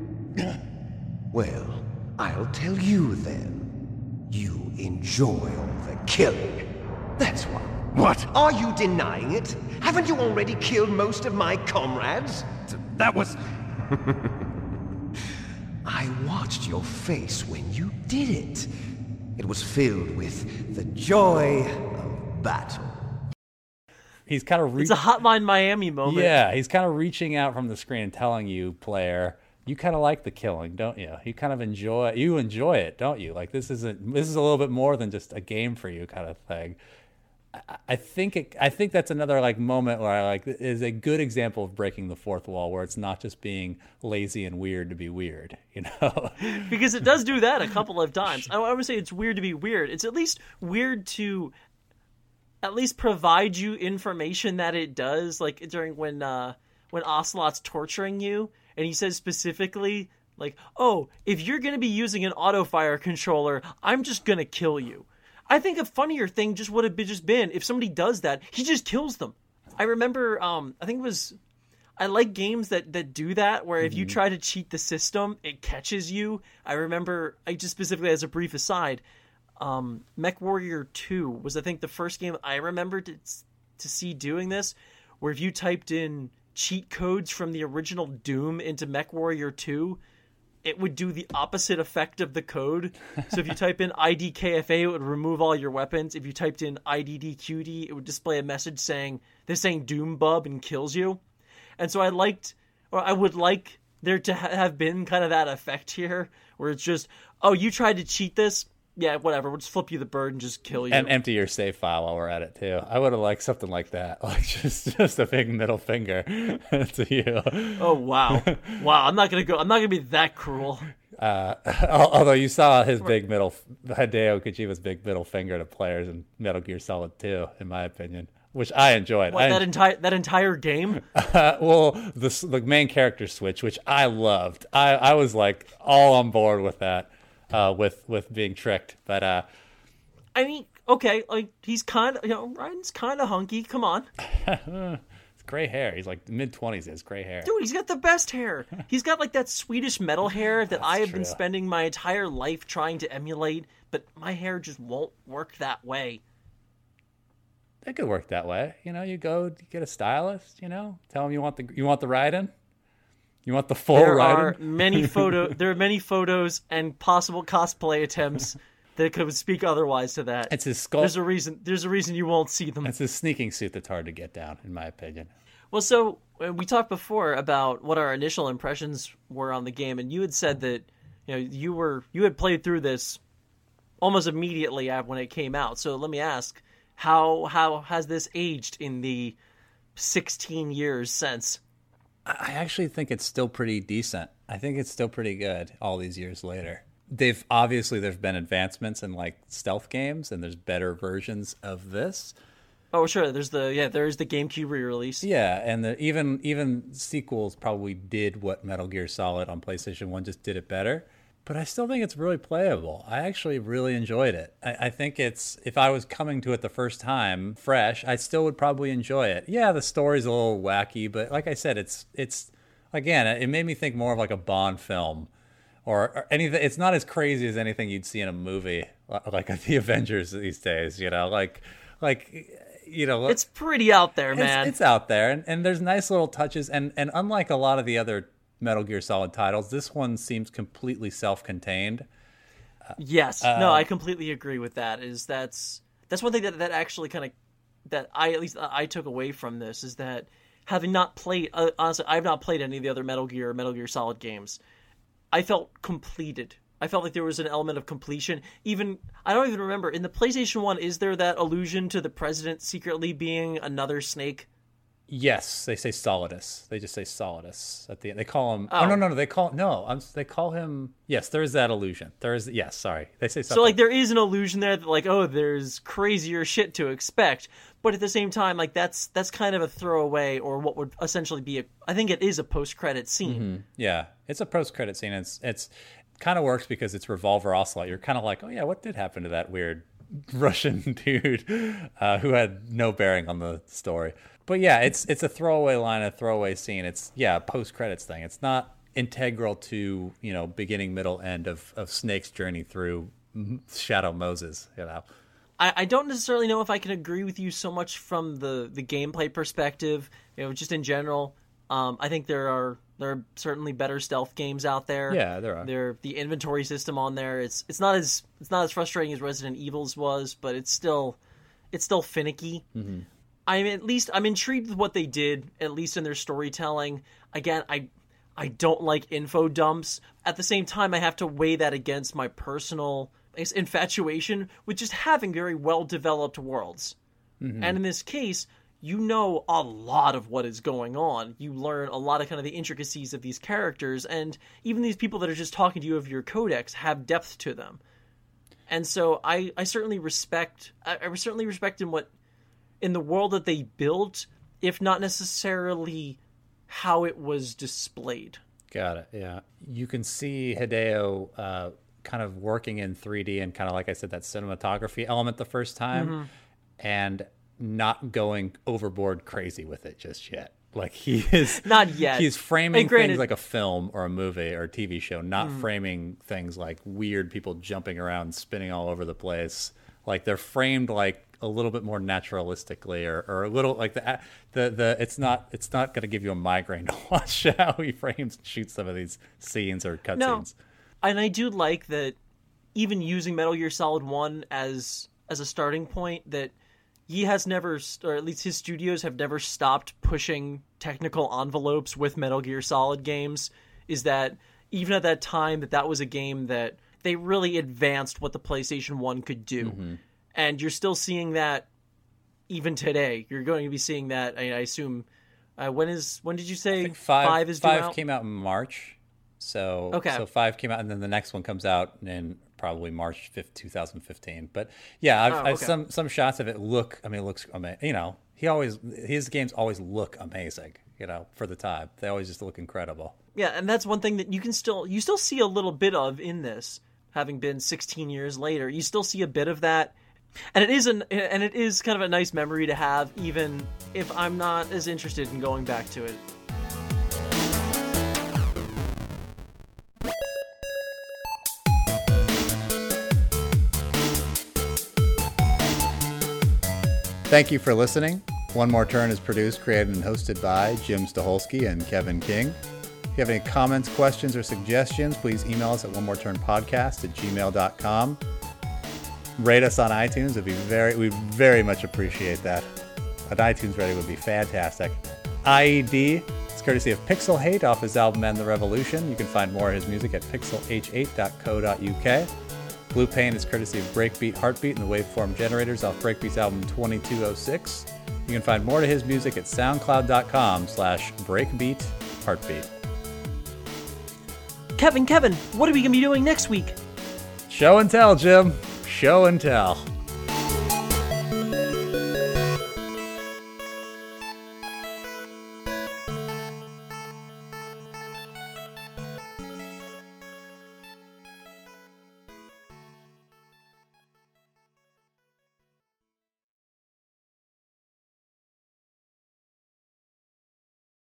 Well, I'll tell you then. You enjoy all the killing. That's why. What? Are you denying it? Haven't you already killed most of my comrades? That was... I watched your face when you did it. It was filled with the joy of battle. He's kind of... It's a Hotline Miami moment. Yeah, he's kind of reaching out from the screen and telling you, player, you kind of like the killing, don't you? You kind of enjoy it, don't you? Like, this is a little bit more than just a game for you kind of thing. I think that's another like moment where I like is a good example of breaking the fourth wall, where it's not just being lazy and weird to be weird, Because it does do that a couple of times. I would say it's weird to be weird. It's at least weird to at least provide you information that it does. Like during when Ocelot's torturing you, and he says specifically like, "Oh, if you're gonna be using an auto fire controller, I'm just gonna kill you." I think a funnier thing just would have been if somebody does that, he just kills them. I remember, I like games that do that, where if you try to cheat the system, it catches you. I remember, just specifically as a brief aside, MechWarrior 2 was, I think, the first game I remember to see doing this, where if you typed in cheat codes from the original Doom into MechWarrior 2, it would do the opposite effect of the code. So if you type in IDKFA, it would remove all your weapons. If you typed in IDDQD, it would display a message saying, this ain't Doom Bub, and kills you. And so I would like there to have been kind of that effect here, where it's just, oh, you tried to cheat this? Yeah, whatever. We'll just flip you the bird and just kill you. And empty your save file while we're at it, too. I would have liked something like that. Like, just a big middle finger to you. Oh, wow. Wow, I'm not going to be that cruel. Although you saw Hideo Kojima's big middle finger to players in Metal Gear Solid 2, in my opinion, which I enjoyed. What, that entire game? Well, the main character switch, which I loved. I was, like, all on board with that. With being tricked, but I mean, okay, like he's kind of, Ryan's kind of hunky. Come on, it's gray hair. He's like mid-20s. He has gray hair. Dude, he's got the best hair. He's got like that Swedish metal hair that I have been spending my entire life trying to emulate, but my hair just won't work that way. It could work that way. You get a stylist. Tell him you want the ride-in. You want the full ride-in? There are many photos and possible cosplay attempts that could speak otherwise to that. It's his skull. There's a reason you won't see them. It's his sneaking suit that's hard to get down, in my opinion. Well, so we talked before about what our initial impressions were on the game, and you had said that you had played through this almost immediately when it came out. So let me ask, how has this aged in the 16 years since? I actually think it's still pretty decent. I think it's still pretty good all these years later. There's been advancements in like stealth games, and there's better versions of this. Oh, sure. There's the GameCube re-release. Yeah, and even sequels probably did what Metal Gear Solid on PlayStation 1 just did it better. But I still think it's really playable. I actually really enjoyed it. I think if I was coming to it the first time fresh, I still would probably enjoy it. Yeah, the story's a little wacky, but like I said, it's again, it made me think more of like a Bond film or anything. It's not as crazy as anything you'd see in a movie, like the Avengers these days, like, it's pretty out there, man. It's out there, and there's nice little touches, and unlike a lot of the other Metal Gear Solid titles, this one seems completely self-contained. Yes, no, I completely agree with that. That's one thing that actually kind of that I took away from this is that having not played, honestly, I've not played any of the other Metal Gear Solid games. I felt completed. I felt like there was an element of completion. I don't even remember in the PlayStation 1. Is there that allusion to the president secretly being another Snake? Yes, they say Solidus. They just say Solidus at the end. They call him. Oh, no. They call him. Yes, there is that illusion. Yes, sorry. They say something. So like there is an illusion there that like, oh, there's crazier shit to expect, but at the same time, like that's kind of a throwaway or what would essentially be I think it is a post-credit scene. Mm-hmm. Yeah, it's a post-credit scene. It's kind of works because it's Revolver Ocelot. You're kind of like, oh yeah, what did happen to that weird Russian dude who had no bearing on the story? But yeah, it's a throwaway line, a throwaway scene. It's post-credits thing. It's not integral to beginning, middle, end of Snake's journey through Shadow Moses. I don't necessarily know if I can agree with you so much from the gameplay perspective. Just in general, I think there are certainly better stealth games out there. Yeah, there are. The inventory system on there. It's not as frustrating as Resident Evil's was, but it's still finicky. Mm-hmm. I'm intrigued with what they did, at least in their storytelling. Again, I don't like info dumps. At the same time, I have to weigh that against my personal infatuation with just having very well-developed worlds. Mm-hmm. And in this case, a lot of what is going on. You learn a lot of kind of the intricacies of these characters, and even these people that are just talking to you of your codex have depth to them. And so I certainly respect in the world that they built, if not necessarily how it was displayed. Got it, yeah. You can see Hideo kind of working in 3D and kind of, like I said, that cinematography element the first time, mm-hmm. and not going overboard crazy with it just yet. Like he is... Not yet. He's framing things like a film or a movie or a TV show, not framing things like weird people jumping around, spinning all over the place. Like they're framed like a little bit more naturalistically, or a little like the it's not going to give you a migraine to watch how he frames and shoots some of these scenes or cutscenes. No. And I do like that, even using Metal Gear Solid 1 as a starting point, that he has never, or at least his studios have never stopped pushing technical envelopes with Metal Gear Solid games. Is that even at that time that was a game that they really advanced what the PlayStation 1 could do. Mm-hmm. And you're still seeing that even today. You're going to be seeing that, I assume. When did you say 5 is due out? 5 came out in March. So, okay. So 5 came out, and then the next one comes out in probably March 5th, 2015. But yeah, I've some shots of it look. I mean, it looks amazing. His games always look amazing. For the time, they always just look incredible. Yeah, and that's one thing that you still see a little bit of in this. Having been 16 years later, you still see a bit of that. And it is kind of a nice memory to have, even if I'm not as interested in going back to it. Thank you for listening. One More Turn is produced, created, and hosted by Jim Staholski and Kevin King. If you have any comments, questions, or suggestions, please email us at onemoreturnpodcast@gmail.com. Rate us on iTunes. We very much appreciate that. An iTunes rating would be fantastic. IED is courtesy of Pixel Hate off his album End the Revolution. You can find more of his music at pixelh8.co.uk. Blue Pain is courtesy of Breakbeat Heartbeat and the Waveform Generators off Breakbeat's album 2206. You can find more to his music at soundcloud.com/breakbeatheartbeat. Kevin, what are we gonna be doing next week? Show and tell, Jim. Show and tell.